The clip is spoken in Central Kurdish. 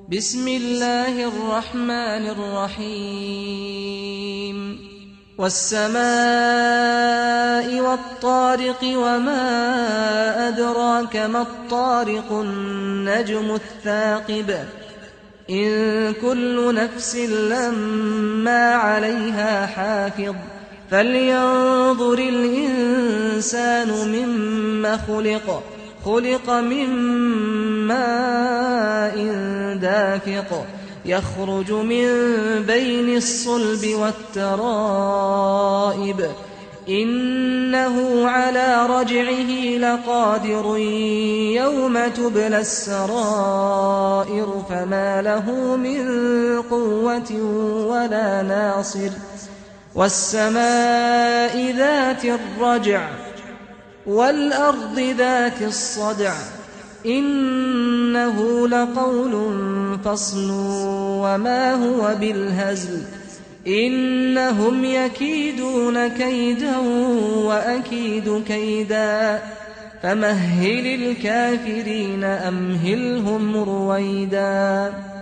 بسم الله الرحمن الرحيم والسماء والطارق وما أدراك ما الطارق النجم الثاقب إن كل نفس لما عليها حافظ فلينظر الإنسان مما خلق من ماء دافق يخرج من بين الصلب والترائب إنه على رجعه لقادر يوم تبلى السرائر فما له من قوة ولا ناصر والسماء ذات الرجع والأرض ذات الصدع إنه لقول فصل وما هو بالهزل إنهم يكيدون كيدا وأكيد كيدا فمهل الكافرين أمهلهم رويدا